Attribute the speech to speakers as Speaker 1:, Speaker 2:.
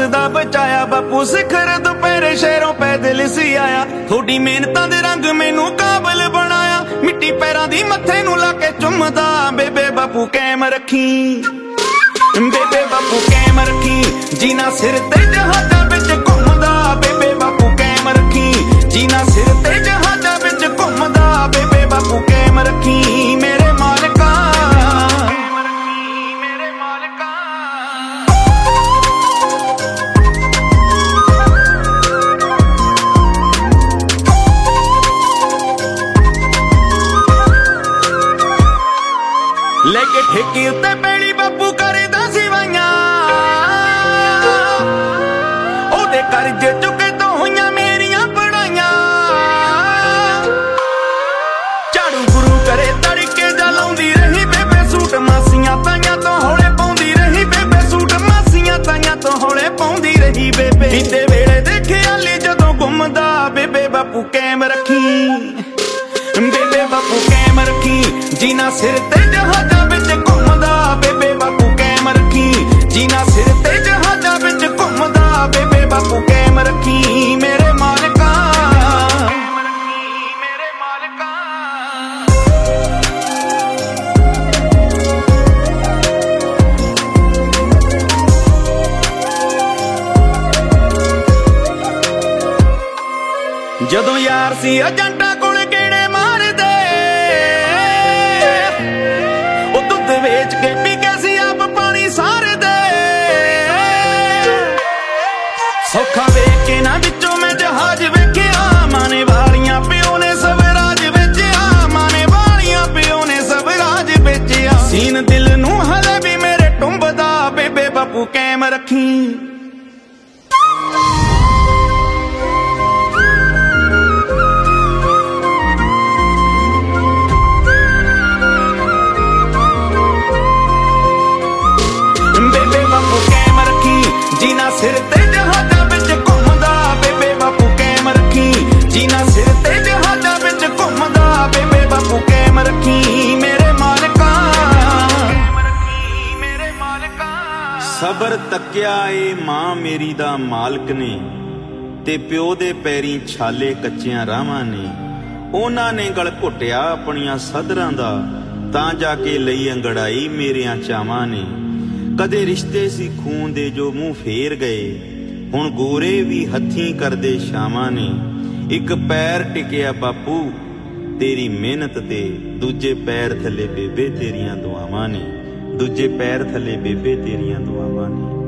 Speaker 1: ਹੱਸਦਾ ਬਚਾਇਆ। ਬਾਪੂ ਸਿਖਰ ਦੁਪਹਿਰੇ ਸ਼ਹਿਰੋਂ ਪੈਦਲ ਸੀ ਆਇਆ। ਥੋੜੀ ਮਿਹਨਤਾਂ ਦੇ ਰੰਗ ਮੈਨੂੰ ਕਾਬਲ ਬਣਾਇਆ। ਮਿੱਟੀ ਪੈਰਾਂ ਦੀ ਮੱਥੇ ਨੂੰ ਲਾ ਕੇ ਚੁੰਮਦਾ। ਬੇਬੇ ਬਾਪੂ ਕਾਇਮ ਰੱਖੀ, ਬੇਬੇ ਬਾਪੂ ਕਾਇਮ ਰੱਖੀ, ਜੀਨਾ ਸਿਰ ਤੇ ਜਹਾਜ਼ਾਂ ਵਿੱਚ ਘੁੰਮਦਾ। ਬੇਬੇ ਬਾਪੂ ਕਾਇਮ ਰੱਖੀ, ਜੀਨਾ ਸਿਰ ਤੇ ਜਹਾਜ਼ਾਂ ਵਿੱਚ ਘੁੰਮਦਾ। ਬੇਬੇ ਬਾਪੂ ਕਾਇਮ ਰੱਖੀ ਮੇਰੇ ਮਾਲਕਾ। ਲੈ ਕੇ ਠੇਕੇ ਉੱਤੇ ਪੈਲੀ ਬਾਪੂ ਕਰਦਾ ਸਿਵਾਈਆਂ। ਉਹਦੇ ਕਰਜ਼ੇ ਚੁੱਕੇ ਤੋਂ ਹੋਈਆਂ ਮੇਰੀਆਂ ਪੜਾਈਆਂ। ਝਾੜੂ ਗੁਰੂ ਕਰੇ ਤੜਕੇ ਜਾ ਲਾਉਂਦੀ ਰਹੀ ਬੇਬੇ ਸੂਟ। ਮਾਸੀਆਂ ਤਾਈਆਂ ਤੋਂ ਹੌਲੇ ਪਾਉਂਦੀ ਰਹੀ ਬੇਬੇ ਸੂਟ। ਮਾਸੀਆਂ ਤਾਈਆਂ ਤੋਂ ਹੌਲੇ ਪਾਉਂਦੀ ਰਹੀ ਬੇਬੇ। ਬੀਤੇ ਵੇਲੇ ਦੇ ਖਿਆਲੀ ਜਦੋਂ ਗੁੰਮਦਾ। ਬੇਬੇ ਬਾਪੂ ਕਾਇਮ ਰੱਖੀ, ਬੇਬੇ ਬਾਪੂ ਕਾਇਮ ਰੱਖੀ, ਜੀਨਾ ਸਿਰ ਤੇ ਜਹਾਜ਼ਾਂ ਵਿੱਚ ਘੁੰਮਦਾ। ਬੇਬੇ ਬਾਪੂ ਕਾਇਮ ਰੱਖੀ, ਜੀਨਾ ਸਿਰ ਤੇ ਜਹਾਜ਼ਾਂ ਵਿੱਚ ਘੁੰਮਦਾ। ਬੇਬੇ ਬਾਪੂ ਕਾਇਮ ਰੱਖੀ ਮੇਰੇ ਮਾਲਕਾ। ਮੇਰੇ ਮਾਲਕਾ ਜਦੋਂ ਯਾਰ ਸੀ ਏਜੰਟਾਂ ਕੋਲ ਗੇੜੇ ਮਾਰਦੇ। ਉਹ ਦੁੱਧ ਵੇਚ ਕੇ ਪੀ ਕੇ ਸੀ ਆਪ ਪਾਣੀ ਸਾਰਦੇ। ਸੌਖਾ ਵੇਖ ਕੇ ਨਾ ਵਿੱਚੋਂ ਮੈਂ ਜਹਾਜ਼ ਵੇਖਿਆ। ਮਾਨੇ ਵਾਲੀਆਂ ਪਿਓ ਨੇ ਸਵਰਾਜ ਵੇਚਿਆ। ਮਾਨੇ ਵਾਲੀਆਂ ਪਿਓ ਨੇ ਸਵਰਾਜ ਵੇਚਿਆ। ਸੀਨ ਦਿਲ ਨੂੰ ਹਲੇ ਵੀ ਮੇਰੇ ਟੁੰਬਦਾ। ਬੇਬੇ ਬਾਪੂ ਕਾਇਮ ਰੱਖੀ, ਜੀਨਾ ਸਿਰ ਤੇ ਜਹਾਜ਼ਾਂ ਵਿੱਚ ਘੁੰਮਦਾ। ਬੇਬੇ ਬਾਪੂ ਕਾਇਮ ਰੱਖੀ, ਜੀਨਾ ਸਿਰ ਤੇ ਜਹਾਜ਼ਾਂ ਵਿੱਚ ਘੁੰਮਦਾ। ਬੇਬੇ ਬਾਪੂ ਕਾਇਮ ਰੱਖੀ ਮੇਰੇ ਮਾਲਕਾ। ਮੇਰੇ ਮਾਲਕਾ
Speaker 2: ਸਬਰ ਤੱਕਿਆ ਏ ਮਾਂ ਮੇਰੀ ਦਾ ਮਾਲਕ ਨੇ। ਤੇ ਪਿਓ ਦੇ ਪੈਰੀਂ ਛਾਲੇ ਕੱਚਿਆਂ ਰਾਹਾਂ ਨੇ। ਉਹਨਾਂ ਨੇ ਗਲ ਘੁੱਟਿਆ ਆਪਣੀਆਂ ਸਧਰਾਂ ਦਾ। ਤਾਂ ਜਾ ਕੇ ਲਈ ਅੰਗੜਾਈ ਮੇਰਿਆਂ ਚਾਵਾਂ ਨੇ। ਕਦੇ ਰਿਸ਼ਤੇ ਸੀ ਖੂਨ ਦੇ ਜੋ ਮੂੰਹ ਫੇਰ ਗਏ। ਹੁਣ ਗੋਰੇ ਵੀ ਹੱਥੀਂ ਕਰਦੇ ਸ਼ਾਮਾਂ ਨੇ। ਇੱਕ ਪੈਰ ਟਿਕਿਆ ਬਾਪੂ ਤੇਰੀ ਮਿਹਨਤ ਤੇ। ਦੂਜੇ ਪੈਰ ਥੱਲੇ ਬੇਬੇ ਤੇਰੀਆਂ ਦੁਆਵਾਂ ਨੇ। ਦੂਜੇ ਪੈਰ ਥੱਲੇ ਬੇਬੇ ਤੇਰੀਆਂ ਦੁਆਵਾਂ ਨੇ।